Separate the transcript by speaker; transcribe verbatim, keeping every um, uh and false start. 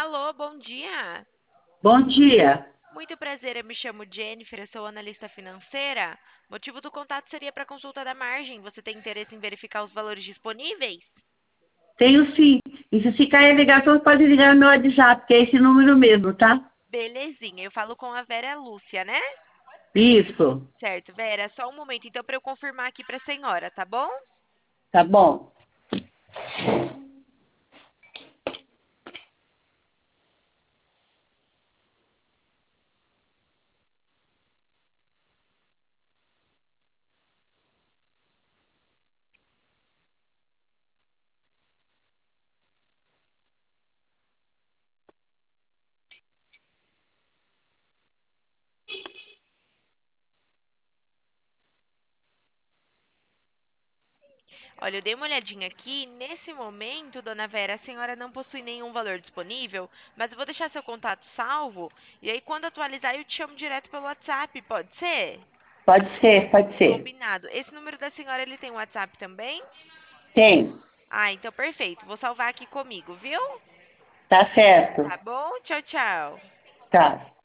Speaker 1: Alô, bom dia.
Speaker 2: Bom dia.
Speaker 1: Muito prazer, eu me chamo Jennifer, eu sou analista financeira. Motivo do contato seria para consulta da margem. Você tem interesse em verificar os valores disponíveis?
Speaker 2: Tenho sim. E se cair a ligação, pode ligar no meu WhatsApp, que é esse número mesmo, tá?
Speaker 1: Belezinha, eu falo com a Vera Lúcia, né?
Speaker 2: Isso.
Speaker 1: Certo, Vera, só um momento então para eu confirmar aqui para a senhora, tá bom?
Speaker 2: Tá bom.
Speaker 1: Olha, eu dei uma olhadinha aqui. Nesse momento, dona Vera, a senhora não possui nenhum valor disponível, mas eu vou deixar seu contato salvo. E aí, quando atualizar, eu te chamo direto pelo WhatsApp, pode ser?
Speaker 2: Pode ser, pode ser.
Speaker 1: Combinado. Esse número da senhora, ele tem WhatsApp também?
Speaker 2: Tem.
Speaker 1: Ah, então perfeito. Vou salvar aqui comigo, viu?
Speaker 2: Tá certo.
Speaker 1: Tá bom? Tchau, tchau.
Speaker 2: Tá.